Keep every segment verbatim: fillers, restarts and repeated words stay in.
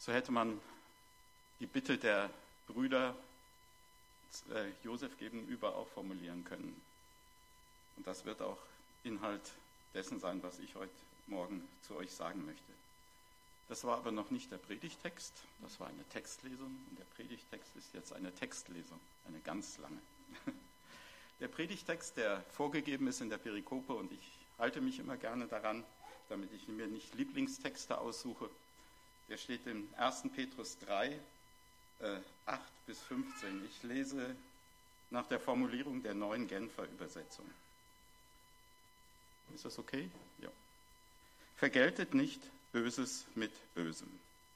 So hätte man die Bitte der Brüder äh, Josef gegenüber auch formulieren können. Und das wird auch Inhalt dessen sein, was ich heute Morgen zu euch sagen möchte. Das war aber noch nicht der Predigtext, das war eine Textlesung und der Predigtext ist jetzt eine Textlesung, eine ganz lange. Der Predigtext, der vorgegeben ist in der Perikope, und ich halte mich immer gerne daran, damit ich mir nicht Lieblingstexte aussuche, der steht in ersten Petrus drei, äh, acht bis fünfzehn. Ich lese nach der Formulierung der neuen Genfer Übersetzung. Ist das okay? Ja. Vergeltet nicht Böses mit Bösem.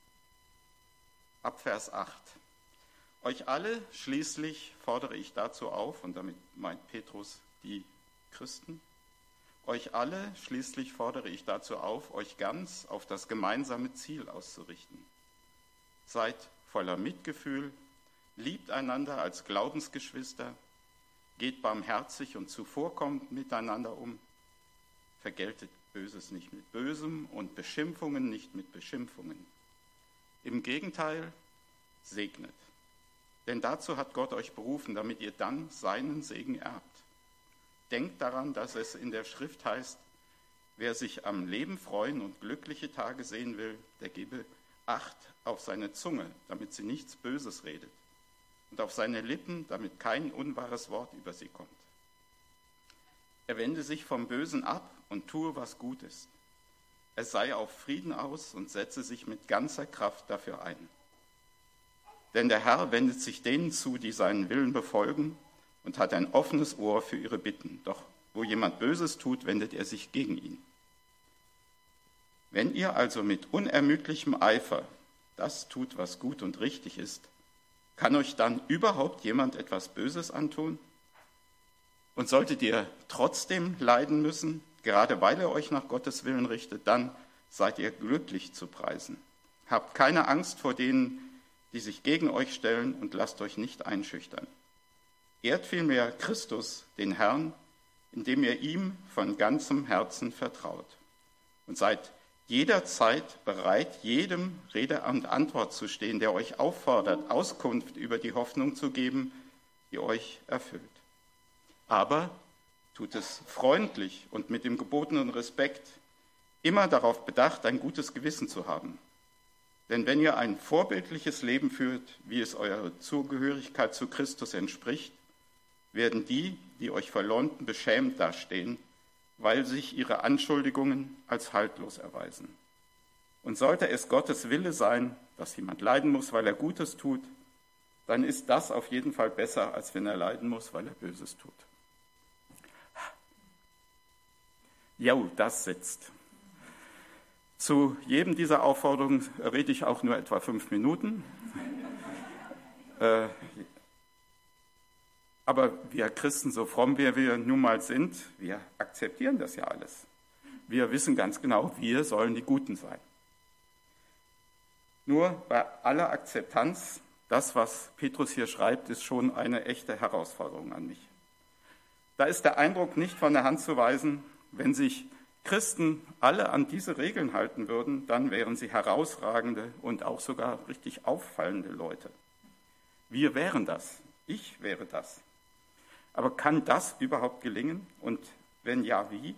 Ab Vers acht. Euch alle schließlich fordere ich dazu auf, und damit meint Petrus die Christen, euch alle schließlich fordere ich dazu auf, euch ganz auf das gemeinsame Ziel auszurichten. Seid voller Mitgefühl, liebt einander als Glaubensgeschwister, geht barmherzig und zuvorkommend miteinander um, vergeltet Böses nicht mit Bösem und Beschimpfungen nicht mit Beschimpfungen. Im Gegenteil, segnet. Denn dazu hat Gott euch berufen, damit ihr dann seinen Segen erbt. Denkt daran, dass es in der Schrift heißt, wer sich am Leben freuen und glückliche Tage sehen will, der gebe Acht auf seine Zunge, damit sie nichts Böses redet, und auf seine Lippen, damit kein unwahres Wort über sie kommt. Er wende sich vom Bösen ab und tue, was gut ist. Er sei auf Frieden aus und setze sich mit ganzer Kraft dafür ein. Denn der Herr wendet sich denen zu, die seinen Willen befolgen, und hat ein offenes Ohr für ihre Bitten. Doch wo jemand Böses tut, wendet er sich gegen ihn. Wenn ihr also mit unermüdlichem Eifer das tut, was gut und richtig ist, kann euch dann überhaupt jemand etwas Böses antun? Und solltet ihr trotzdem leiden müssen, gerade weil ihr euch nach Gottes Willen richtet, dann seid ihr glücklich zu preisen. Habt keine Angst vor denen, die sich gegen euch stellen, und lasst euch nicht einschüchtern. Ehrt vielmehr Christus, den Herrn, indem ihr ihm von ganzem Herzen vertraut. Und seid jederzeit bereit, jedem Rede und Antwort zu stehen, der euch auffordert, Auskunft über die Hoffnung zu geben, die euch erfüllt. Aber tut es freundlich und mit dem gebotenen Respekt, immer darauf bedacht, ein gutes Gewissen zu haben. Denn wenn ihr ein vorbildliches Leben führt, wie es eurer Zugehörigkeit zu Christus entspricht, werden die, die euch verleumden, beschämt dastehen, weil sich ihre Anschuldigungen als haltlos erweisen. Und sollte es Gottes Wille sein, dass jemand leiden muss, weil er Gutes tut, dann ist das auf jeden Fall besser, als wenn er leiden muss, weil er Böses tut. Jo, das sitzt. Zu jedem dieser Aufforderungen rede ich auch nur etwa fünf Minuten. äh, aber wir Christen, so fromm wie wir nun mal sind, wir akzeptieren das ja alles. Wir wissen ganz genau, wir sollen die Guten sein. Nur bei aller Akzeptanz, das, was Petrus hier schreibt, ist schon eine echte Herausforderung an mich. Da ist der Eindruck nicht von der Hand zu weisen, wenn sich Christen alle an diese Regeln halten würden, dann wären sie herausragende und auch sogar richtig auffallende Leute. Wir wären das, ich wäre das. Aber kann das überhaupt gelingen? Und wenn ja, wie?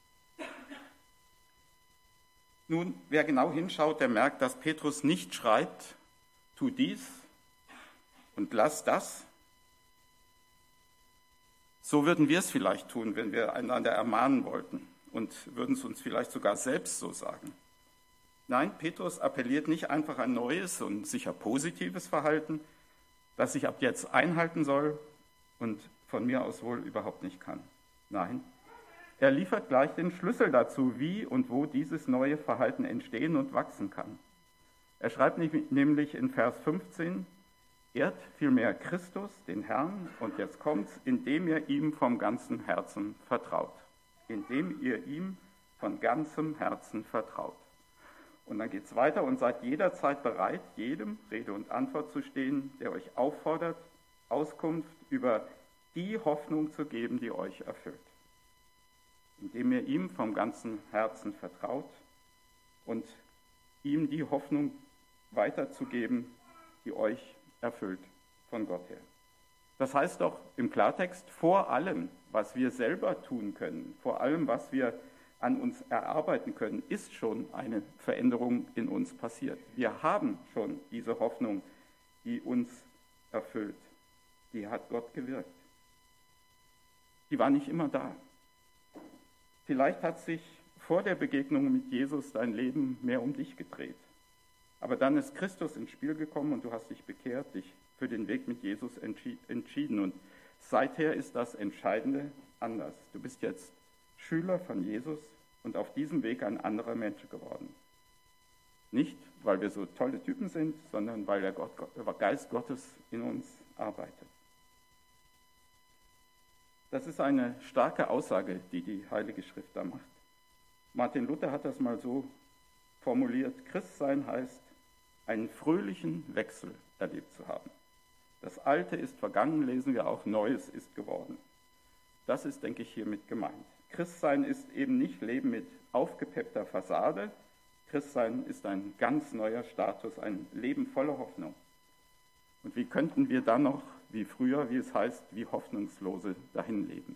Nun, wer genau hinschaut, der merkt, dass Petrus nicht schreibt, tu dies und lass das. So würden wir es vielleicht tun, wenn wir einander ermahnen wollten und würden es uns vielleicht sogar selbst so sagen. Nein, Petrus appelliert nicht einfach ein neues und sicher positives Verhalten, das ich ab jetzt einhalten soll und von mir aus wohl überhaupt nicht kann. Nein, er liefert gleich den Schlüssel dazu, wie und wo dieses neue Verhalten entstehen und wachsen kann. Er schreibt nämlich in Vers fünfzehn, ehrt vielmehr Christus, den Herrn, und jetzt kommt's, indem ihr ihm vom ganzen Herzen vertraut. Indem ihr ihm von ganzem Herzen vertraut. Und dann geht es weiter, und seid jederzeit bereit, jedem Rede und Antwort zu stehen, der euch auffordert, Auskunft über die Hoffnung zu geben, die euch erfüllt. Indem ihr ihm vom ganzen Herzen vertraut und ihm die Hoffnung weiterzugeben, die euch erfüllt von Gott her. Das heißt doch im Klartext, vor allem, was wir selber tun können, vor allem, was wir an uns erarbeiten können, ist schon eine Veränderung in uns passiert. Wir haben schon diese Hoffnung, die uns erfüllt. Die hat Gott gewirkt. Die war nicht immer da. Vielleicht hat sich vor der Begegnung mit Jesus dein Leben mehr um dich gedreht. Aber dann ist Christus ins Spiel gekommen und du hast dich bekehrt, dich für den Weg mit Jesus entschieden. Und seither ist das Entscheidende anders. Du bist jetzt Schüler von Jesus und auf diesem Weg ein anderer Mensch geworden. Nicht, weil wir so tolle Typen sind, sondern weil der Gott, Geist Gottes in uns arbeitet. Das ist eine starke Aussage, die die Heilige Schrift da macht. Martin Luther hat das mal so formuliert: Christsein heißt, einen fröhlichen Wechsel erlebt zu haben. Das Alte ist vergangen, lesen wir auch, Neues ist geworden. Das ist, denke ich, hiermit gemeint. Christsein ist eben nicht Leben mit aufgepeppter Fassade. Christsein ist ein ganz neuer Status, ein Leben voller Hoffnung. Und wie könnten wir dann noch, wie früher, wie es heißt, wie Hoffnungslose dahin leben?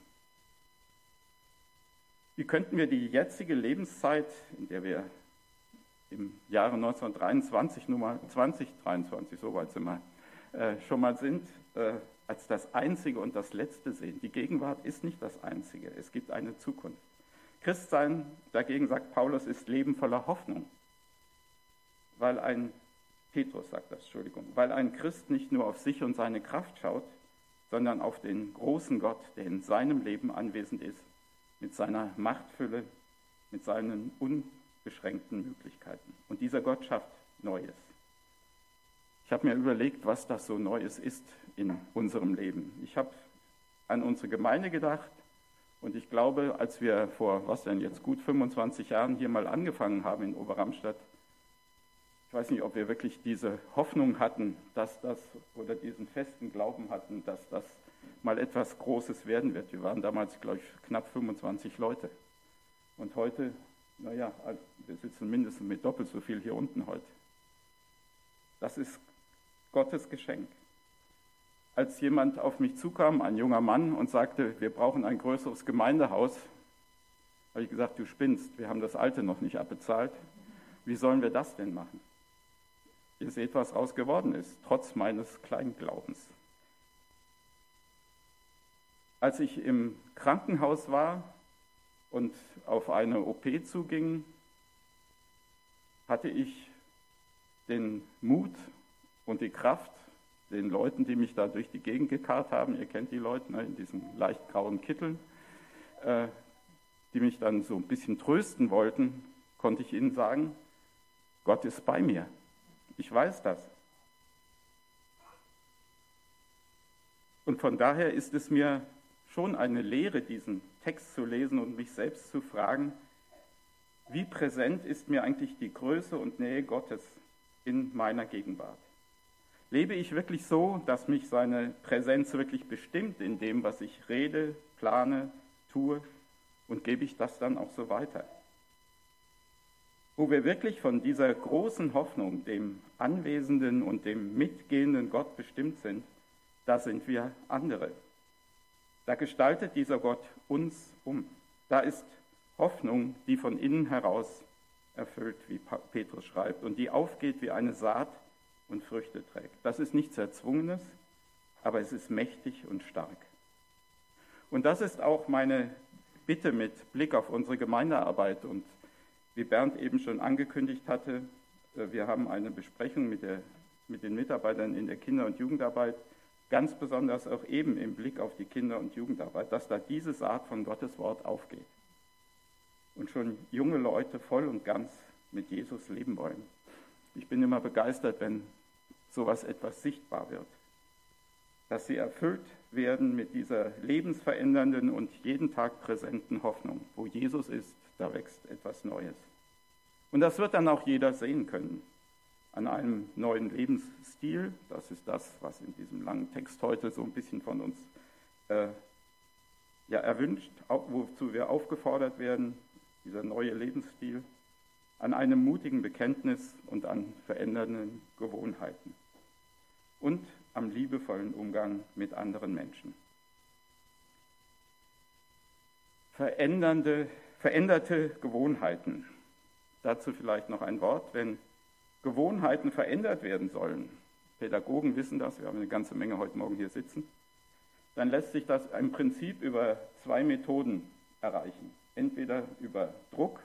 Wie könnten wir die jetzige Lebenszeit, in der wir im Jahre neunzehnhundertdreiundzwanzig, Nummer zwanzig dreiundzwanzig, so weit sind wir, äh, schon mal sind, äh, als das Einzige und das Letzte sehen? Die Gegenwart ist nicht das Einzige, es gibt eine Zukunft. Christsein, dagegen sagt Paulus, ist Leben voller Hoffnung, weil ein Petrus sagt das, Entschuldigung, weil ein Christ nicht nur auf sich und seine Kraft schaut, sondern auf den großen Gott, der in seinem Leben anwesend ist, mit seiner Machtfülle, mit seinen unbeschränkten Möglichkeiten. Und dieser Gott schafft Neues. Ich habe mir überlegt, was das so Neues ist in unserem Leben. Ich habe an unsere Gemeinde gedacht und ich glaube, als wir vor, was denn jetzt, gut fünfundzwanzig Jahren hier mal angefangen haben in Oberramstadt, ich weiß nicht, ob wir wirklich diese Hoffnung hatten, dass das, oder diesen festen Glauben hatten, dass das mal etwas Großes werden wird. Wir waren damals, glaube ich, knapp fünfundzwanzig Leute. Und heute, naja, wir sitzen mindestens mit doppelt so viel hier unten heute. Das ist Gottes Geschenk. Als jemand auf mich zukam, ein junger Mann, und sagte, wir brauchen ein größeres Gemeindehaus, habe ich gesagt, du spinnst, wir haben das alte noch nicht abbezahlt. Wie sollen wir das denn machen? Ihr seht, was raus geworden ist, trotz meines Kleinglaubens. Als ich im Krankenhaus war und auf eine O P zuging, hatte ich den Mut und die Kraft, den Leuten, die mich da durch die Gegend gekarrt haben, ihr kennt die Leute, ne, in diesen leicht grauen Kitteln, äh, die mich dann so ein bisschen trösten wollten, konnte ich ihnen sagen, Gott ist bei mir. Ich weiß das. Und von daher ist es mir schon eine Lehre, diesen Text zu lesen und mich selbst zu fragen, wie präsent ist mir eigentlich die Größe und Nähe Gottes in meiner Gegenwart? Lebe ich wirklich so, dass mich seine Präsenz wirklich bestimmt in dem, was ich rede, plane, tue, und gebe ich das dann auch so weiter? Wo wir wirklich von dieser großen Hoffnung, dem anwesenden und dem mitgehenden Gott bestimmt sind, da sind wir andere. Da gestaltet dieser Gott uns um. Da ist Hoffnung, die von innen heraus erfüllt, wie Petrus schreibt, und die aufgeht wie eine Saat und Früchte trägt. Das ist nichts Erzwungenes, aber es ist mächtig und stark. Und das ist auch meine Bitte mit Blick auf unsere Gemeindearbeit. Und wie Bernd eben schon angekündigt hatte, wir haben eine Besprechung mit, der, mit den Mitarbeitern in der Kinder- und Jugendarbeit, ganz besonders auch eben im Blick auf die Kinder- und Jugendarbeit, dass da diese Saat von Gottes Wort aufgeht und schon junge Leute voll und ganz mit Jesus leben wollen. Ich bin immer begeistert, wenn sowas etwas sichtbar wird, dass sie erfüllt werden mit dieser lebensverändernden und jeden Tag präsenten Hoffnung. Wo Jesus ist, da wächst etwas Neues. Und das wird dann auch jeder sehen können. An einem neuen Lebensstil, das ist das, was in diesem langen Text heute so ein bisschen von uns äh, ja, erwünscht, wozu wir aufgefordert werden, dieser neue Lebensstil. an einem mutigen Bekenntnis und an verändernden Gewohnheiten und am liebevollen Umgang mit anderen Menschen. Verändernde, veränderte Gewohnheiten. Dazu vielleicht noch ein Wort, wenn Gewohnheiten verändert werden sollen. Pädagogen wissen das, wir haben eine ganze Menge heute Morgen hier sitzen. Dann lässt sich das im Prinzip über zwei Methoden erreichen. Entweder über Druck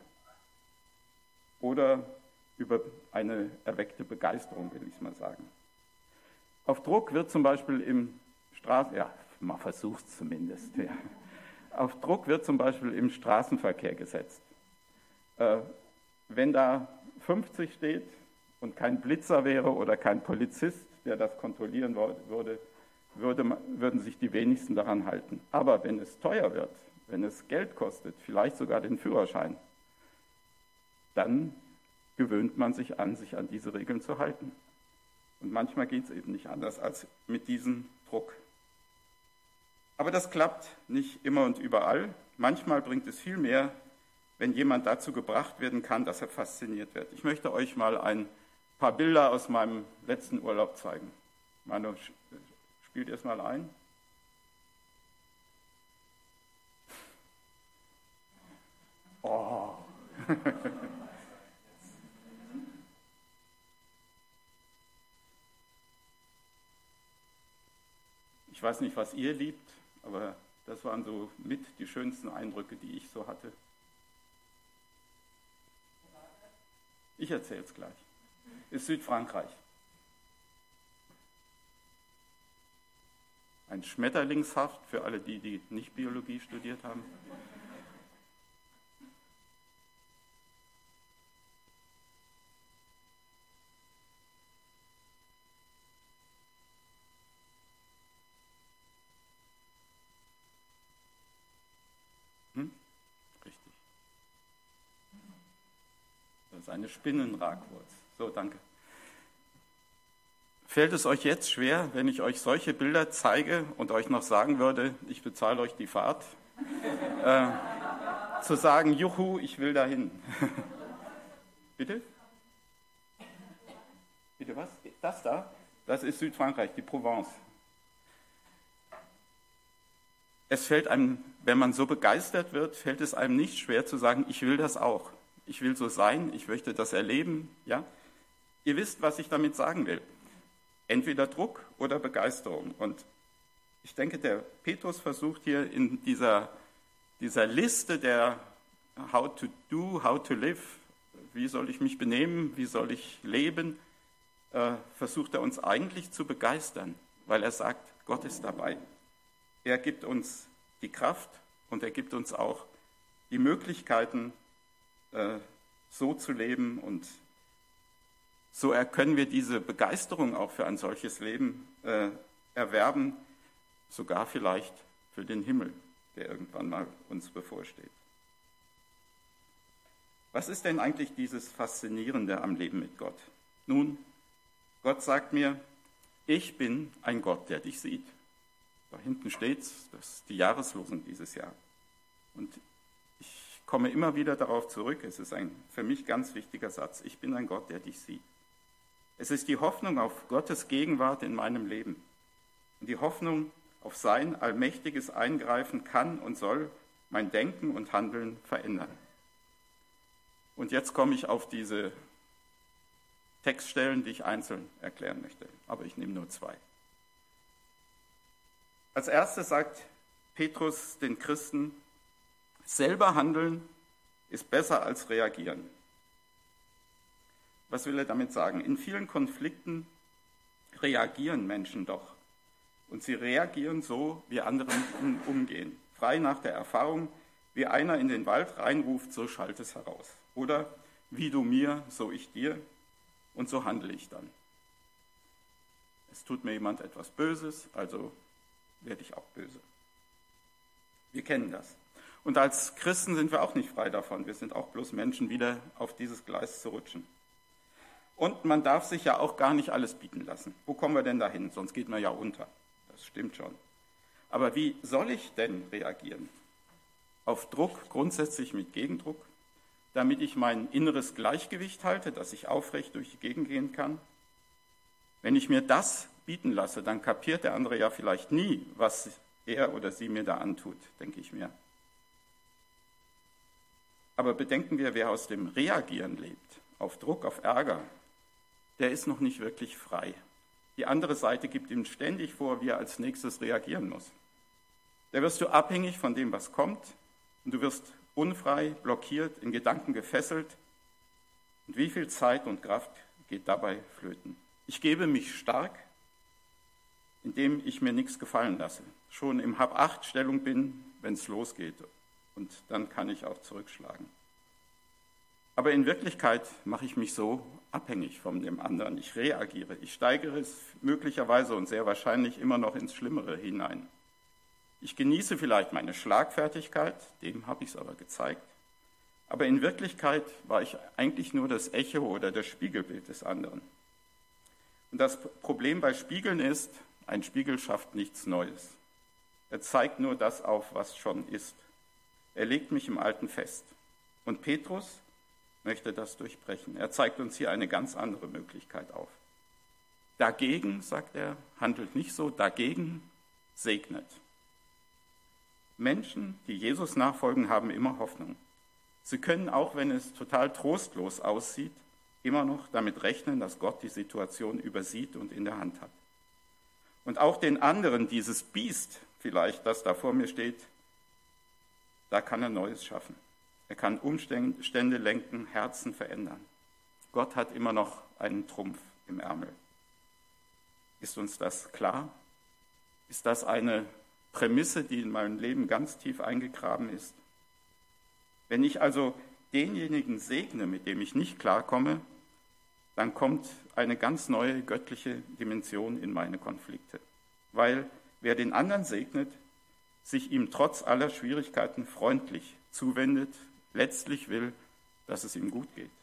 oder über eine erweckte Begeisterung, will ich mal sagen. Auf Druck wird zum Beispiel im Straßen, ja, man versucht es zumindest, ja. Auf Druck wird zum Beispiel im Straßenverkehr gesetzt. Äh, wenn da fünfzig steht und kein Blitzer wäre oder kein Polizist, der das kontrollieren würde, würde, würden sich die wenigsten daran halten. Aber wenn es teuer wird, wenn es Geld kostet, vielleicht sogar den Führerschein, dann gewöhnt man sich an, sich an diese Regeln zu halten. Und manchmal geht es eben nicht anders als mit diesem Druck. Aber das klappt nicht immer und überall. Manchmal bringt es viel mehr, wenn jemand dazu gebracht werden kann, dass er fasziniert wird. Ich möchte euch mal ein paar Bilder aus meinem letzten Urlaub zeigen. Manu, spielt ihr es mal ein? Oh. Ich weiß nicht, was ihr liebt, aber das waren so mit die schönsten Eindrücke, die ich so hatte. Ich erzähle es gleich. Ist Südfrankreich. Ein Schmetterlingshaft für alle die, die nicht Biologie studiert haben. Hm? Richtig. Das ist eine Spinnenragwurz. So, danke. Fällt es euch jetzt schwer, wenn ich euch solche Bilder zeige und euch noch sagen würde, ich bezahle euch die Fahrt, äh, zu sagen, juhu, ich will dahin? Bitte? Bitte was? Das da? Das ist Südfrankreich, die Provence. Es fällt einem, wenn man so begeistert wird, fällt es einem nicht schwer zu sagen, ich will das auch. Ich will so sein, ich möchte das erleben. Ja? Ihr wisst, was ich damit sagen will. Entweder Druck oder Begeisterung. Und ich denke, der Petrus versucht hier in dieser, dieser Liste der How to do, how to live, wie soll ich mich benehmen, wie soll ich leben, äh, versucht er uns eigentlich zu begeistern, weil er sagt, Gott ist dabei. Er gibt uns die Kraft und er gibt uns auch die Möglichkeiten, äh, so zu leben, und so können wir diese Begeisterung auch für ein solches Leben äh, erwerben, sogar vielleicht für den Himmel, der irgendwann mal uns bevorsteht. Was ist denn eigentlich dieses Faszinierende am Leben mit Gott? Nun, Gott sagt mir, ich bin ein Gott, der dich sieht. Da hinten steht's, das ist die Jahreslosung dieses Jahr. Und ich komme immer wieder darauf zurück, es ist ein für mich ganz wichtiger Satz, ich bin ein Gott, der dich sieht. Es ist die Hoffnung auf Gottes Gegenwart in meinem Leben. Und die Hoffnung auf sein allmächtiges Eingreifen kann und soll mein Denken und Handeln verändern. Und jetzt komme ich auf diese Textstellen, die ich einzeln erklären möchte. Aber ich nehme nur zwei. Als erstes sagt Petrus den Christen, selber handeln ist besser als reagieren. Was will er damit sagen? In vielen Konflikten reagieren Menschen doch. Und sie reagieren so, wie andere umgehen. Frei nach der Erfahrung, wie einer in den Wald reinruft, so schallt es heraus. Oder wie du mir, so ich dir, und so handle ich dann. Es tut mir jemand etwas Böses, also werde ich auch böse. Wir kennen das. Und als Christen sind wir auch nicht frei davon. Wir sind auch bloß Menschen, wieder auf dieses Gleis zu rutschen. Und man darf sich ja auch gar nicht alles bieten lassen. Wo kommen wir denn dahin? Sonst geht man ja unter. Das stimmt schon. Aber wie soll ich denn reagieren? Auf Druck grundsätzlich mit Gegendruck damit ich mein inneres Gleichgewicht halte, dass ich aufrecht durch die Gegend gehen kann? Wenn ich mir das bieten lasse, dann kapiert der andere ja vielleicht nie, was er oder sie mir da antut, denke ich mir. Aber bedenken wir, wer aus dem Reagieren lebt, auf Druck, auf Ärger, der ist noch nicht wirklich frei. Die andere Seite gibt ihm ständig vor, wie er als nächstes reagieren muss. Da wirst du abhängig von dem, was kommt, und du wirst unfrei, blockiert, in Gedanken gefesselt. Und wie viel Zeit und Kraft geht dabei flöten? Ich gebe mich stark, indem ich mir nichts gefallen lasse. Schon im Hab-Acht-Stellung bin, wenn es losgeht. Und dann kann ich auch zurückschlagen. Aber in Wirklichkeit mache ich mich so abhängig von dem anderen. Ich reagiere. Ich steigere es möglicherweise und sehr wahrscheinlich immer noch ins Schlimmere hinein. Ich genieße vielleicht meine Schlagfertigkeit, dem habe ich es aber gezeigt. Aber in Wirklichkeit war ich eigentlich nur das Echo oder das Spiegelbild des anderen. Und das Problem bei Spiegeln ist, ein Spiegel schafft nichts Neues. Er zeigt nur das auf, was schon ist. Er legt mich im Alten fest. Und Petrus möchte das durchbrechen. Er zeigt uns hier eine ganz andere Möglichkeit auf. Dagegen, sagt er, handelt nicht so, dagegen segnet. Menschen, die Jesus nachfolgen, haben immer Hoffnung. Sie können, auch wenn es total trostlos aussieht, immer noch damit rechnen, dass Gott die Situation übersieht und in der Hand hat. Und auch den anderen, dieses Biest vielleicht, das da vor mir steht, da kann er Neues schaffen. Er kann Umstände lenken, Herzen verändern. Gott hat immer noch einen Trumpf im Ärmel. Ist uns das klar? Ist das eine Prämisse, die in meinem Leben ganz tief eingegraben ist? Wenn ich also denjenigen segne, mit dem ich nicht klarkomme, dann kommt eine ganz neue göttliche Dimension in meine Konflikte. Weil wer den anderen segnet, sich ihm trotz aller Schwierigkeiten freundlich zuwendet, letztlich will, dass es ihm gut geht.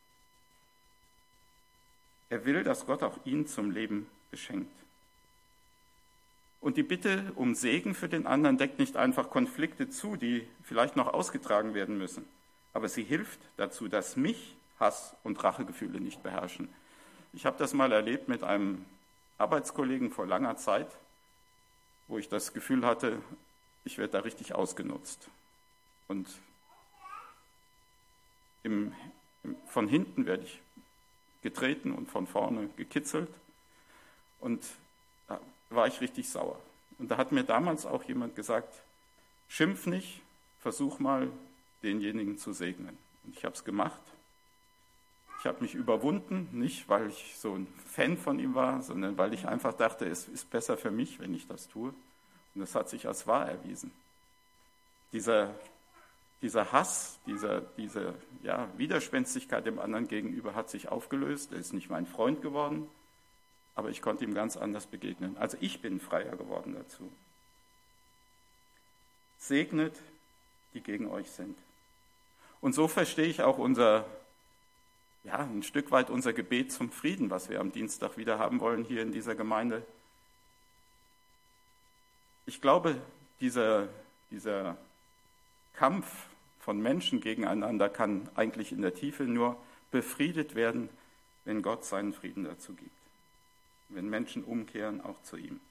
Er will, dass Gott auch ihn zum Leben beschenkt. Und die Bitte um Segen für den anderen deckt nicht einfach Konflikte zu, die vielleicht noch ausgetragen werden müssen, aber sie hilft dazu, dass mich Hass und Rachegefühle nicht beherrschen. Ich habe das mal erlebt mit einem Arbeitskollegen vor langer Zeit, wo ich das Gefühl hatte, ich werde da richtig ausgenutzt. Und im, im, von hinten werde ich getreten und von vorne gekitzelt. Und da war ich richtig sauer. Und da hat mir damals auch jemand gesagt, schimpf nicht, versuch mal, denjenigen zu segnen. Und ich habe es gemacht. Ich habe mich überwunden, nicht weil ich so ein Fan von ihm war, sondern weil ich einfach dachte, es ist besser für mich, wenn ich das tue. Und das hat sich als wahr erwiesen. Dieser, dieser Hass, dieser, diese ja, Widerspenstigkeit dem anderen gegenüber hat sich aufgelöst. Er ist nicht mein Freund geworden, aber ich konnte ihm ganz anders begegnen. Also ich bin freier geworden dazu. Segnet, die gegen euch sind. Und so verstehe ich auch unser, ja, ein Stück weit unser Gebet zum Frieden, was wir am Dienstag wieder haben wollen hier in dieser Gemeinde. Ich glaube, dieser, dieser Kampf von Menschen gegeneinander kann eigentlich in der Tiefe nur befriedet werden, wenn Gott seinen Frieden dazu gibt. Wenn Menschen umkehren, auch zu ihm.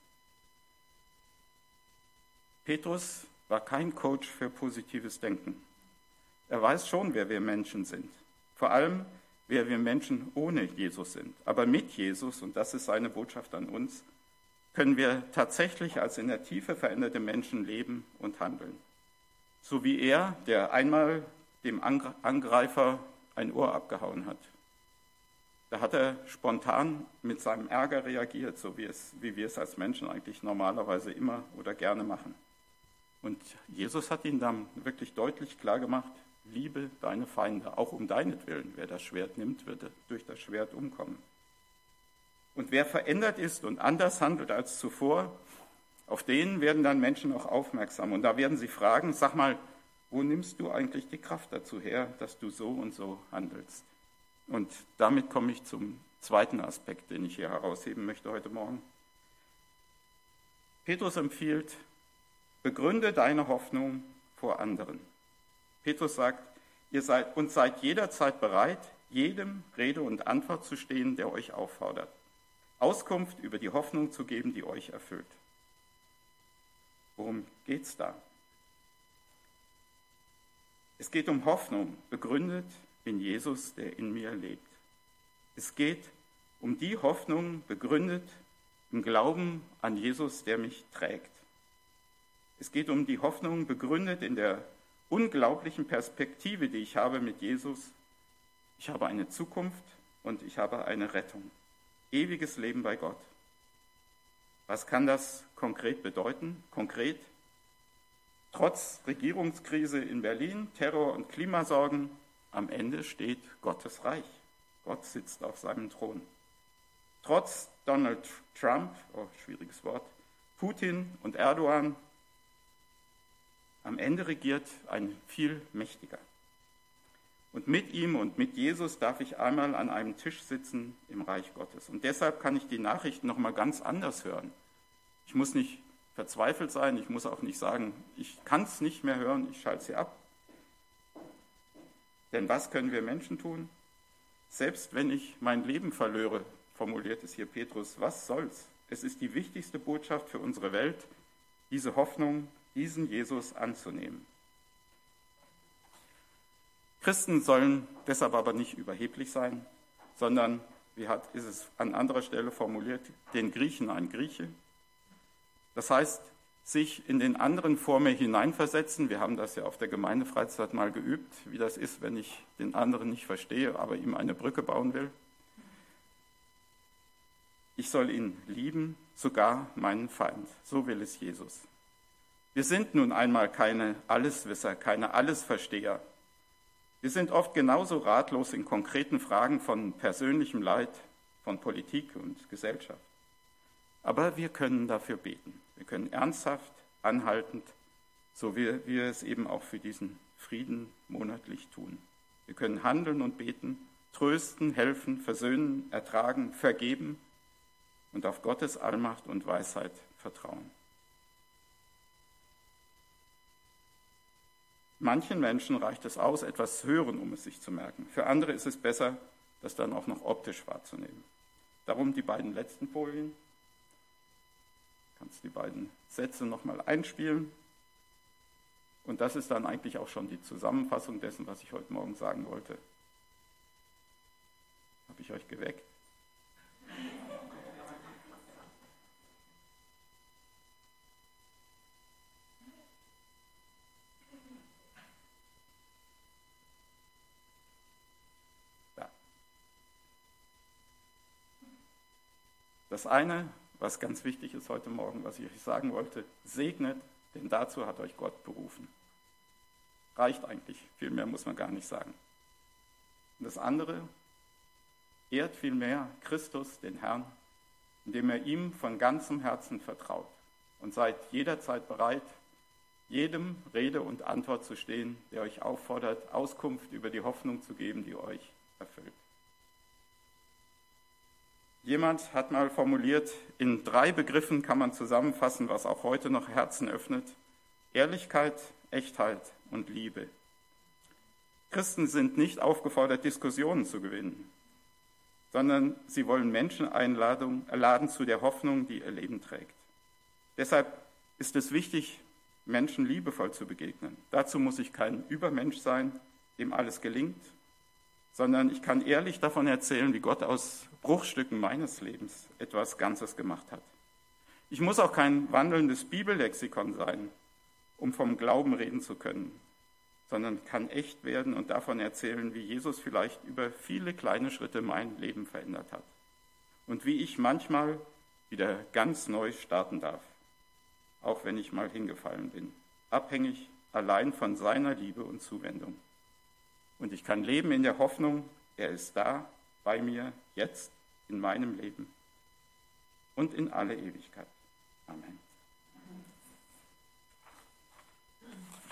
Petrus war kein Coach für positives Denken. Er weiß schon, wer wir Menschen sind. Vor allem, wer wir Menschen ohne Jesus sind. Aber mit Jesus, und das ist seine Botschaft an uns, können wir tatsächlich als in der Tiefe veränderte Menschen leben und handeln. So wie er, der einmal dem Angreifer ein Ohr abgehauen hat. Da hat er spontan mit seinem Ärger reagiert, so wie, es, wie wir es als Menschen eigentlich normalerweise immer oder gerne machen. Und Jesus hat ihn dann wirklich deutlich klar gemacht, liebe deine Feinde, auch um deinetwillen. Wer das Schwert nimmt, wird durch das Schwert umkommen. Und wer verändert ist und anders handelt als zuvor, auf den werden dann Menschen auch aufmerksam. Und da werden sie fragen, sag mal, wo nimmst du eigentlich die Kraft dazu her, dass du so und so handelst? Und damit komme ich zum zweiten Aspekt, den ich hier herausheben möchte heute Morgen. Petrus empfiehlt, begründe deine Hoffnung vor anderen. Petrus sagt, Ihr seid und seid jederzeit bereit, jedem Rede und Antwort zu stehen, der euch auffordert, Auskunft über die Hoffnung zu geben, die euch erfüllt. Worum geht's da? Es geht um Hoffnung, begründet in Jesus, der in mir lebt. Es geht um die Hoffnung, begründet im Glauben an Jesus, der mich trägt. Es geht um die Hoffnung, begründet in der unglaublichen Perspektive, die ich habe mit Jesus. Ich habe eine Zukunft und ich habe eine Rettung. Ewiges Leben bei Gott. Was kann das konkret bedeuten? Konkret, trotz Regierungskrise in Berlin, Terror und Klimasorgen, am Ende steht Gottes Reich. Gott sitzt auf seinem Thron. Trotz Donald Trump, oh, schwieriges Wort, Putin und Erdogan, am Ende regiert ein viel mächtiger. Und mit ihm und mit Jesus darf ich einmal an einem Tisch sitzen im Reich Gottes. Und deshalb kann ich die Nachrichten noch mal ganz anders hören. Ich muss nicht verzweifelt sein, ich muss auch nicht sagen, ich kann es nicht mehr hören, ich schalte sie ab. Denn was können wir Menschen tun? Selbst wenn ich mein Leben verlöre, formuliert es hier Petrus, was soll's? Es ist die wichtigste Botschaft für unsere Welt, diese Hoffnung, diesen Jesus anzunehmen. Christen sollen deshalb aber nicht überheblich sein, sondern, wie hat, ist es an anderer Stelle formuliert, den Griechen ein Grieche. Das heißt, sich in den anderen vor mir hineinversetzen. Wir haben das ja auf der Gemeindefreizeit mal geübt, wie das ist, wenn ich den anderen nicht verstehe, aber ihm eine Brücke bauen will. Ich soll ihn lieben, sogar meinen Feind. So will es Jesus. Wir sind nun einmal keine Alleswisser, keine Allesversteher. Wir sind oft genauso ratlos in konkreten Fragen von persönlichem Leid, von Politik und Gesellschaft. Aber wir können dafür beten. Wir können ernsthaft, anhaltend, so wie wir es eben auch für diesen Frieden monatlich tun. Wir können handeln und beten, trösten, helfen, versöhnen, ertragen, vergeben und auf Gottes Allmacht und Weisheit vertrauen. Manchen Menschen reicht es aus, etwas zu hören, um es sich zu merken. Für andere ist es besser, das dann auch noch optisch wahrzunehmen. Darum die beiden letzten Folien. Du kannst die beiden Sätze nochmal einspielen. Und das ist dann eigentlich auch schon die Zusammenfassung dessen, was ich heute Morgen sagen wollte. Habe ich euch geweckt? Das eine, was ganz wichtig ist heute Morgen, was ich euch sagen wollte, segnet, denn dazu hat euch Gott berufen. Reicht eigentlich, viel mehr muss man gar nicht sagen. Und das andere, ehrt vielmehr Christus, den Herrn, indem er ihm von ganzem Herzen vertraut und seid jederzeit bereit, jedem Rede und Antwort zu stehen, der euch auffordert, Auskunft über die Hoffnung zu geben, die euch erfüllt. Jemand hat mal formuliert, in drei Begriffen kann man zusammenfassen, was auch heute noch Herzen öffnet: Ehrlichkeit, Echtheit und Liebe. Christen sind nicht aufgefordert, Diskussionen zu gewinnen, sondern sie wollen Menschen einladen, laden zu der Hoffnung, die ihr Leben trägt. Deshalb ist es wichtig, Menschen liebevoll zu begegnen. Dazu muss ich kein Übermensch sein, dem alles gelingt, sondern ich kann ehrlich davon erzählen, wie Gott aus Bruchstücken meines Lebens etwas Ganzes gemacht hat. Ich muss auch kein wandelndes Bibellexikon sein, um vom Glauben reden zu können, sondern kann echt werden und davon erzählen, wie Jesus vielleicht über viele kleine Schritte mein Leben verändert hat und wie ich manchmal wieder ganz neu starten darf, auch wenn ich mal hingefallen bin, abhängig allein von seiner Liebe und Zuwendung. Und ich kann leben in der Hoffnung, er ist da, bei mir, jetzt, in meinem Leben und in alle Ewigkeit. Amen.